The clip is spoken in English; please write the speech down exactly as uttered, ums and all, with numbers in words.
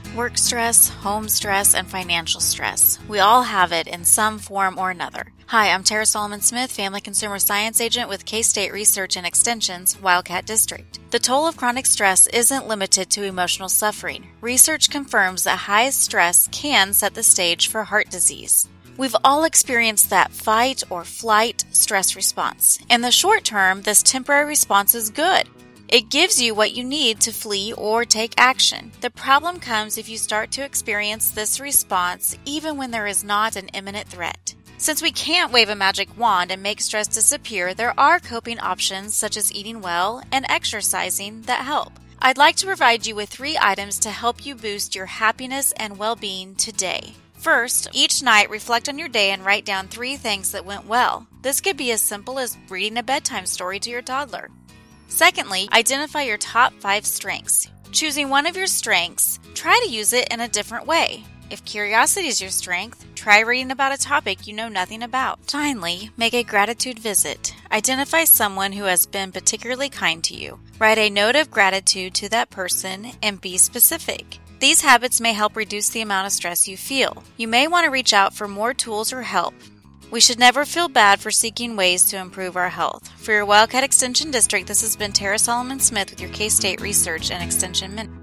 Work stress, home stress, and financial stress. We all have it in some form or another. Hi, I'm Tara Solomon Smith, Family Consumer Science Agent with K-State Research and Extension's Wildcat District. The toll of chronic stress isn't limited to emotional suffering. Research confirms that high stress can set the stage for heart disease. We've all experienced that fight or flight stress response. In the short term, this temporary response is good. It gives you what you need to flee or take action. The problem comes if you start to experience this response even when there is not an imminent threat. Since we can't wave a magic wand and make stress disappear, there are coping options such as eating well and exercising that help. I'd like to provide you with three items to help you boost your happiness and well-being today. First, each night reflect on your day and write down three things that went well. This could be as simple as reading a bedtime story to your toddler. Secondly, identify your top five strengths. Choosing one of your strengths, try to use it in a different way. If curiosity is your strength, try reading about a topic you know nothing about. Finally, make a gratitude visit. Identify someone who has been particularly kind to you. Write a note of gratitude to that person and be specific. These habits may help reduce the amount of stress you feel. You may want to reach out for more tools or help. We should never feel bad for seeking ways to improve our health. For your Wildcat Extension District, this has been Tara Solomon Smith with your K-State Research and Extension Minute.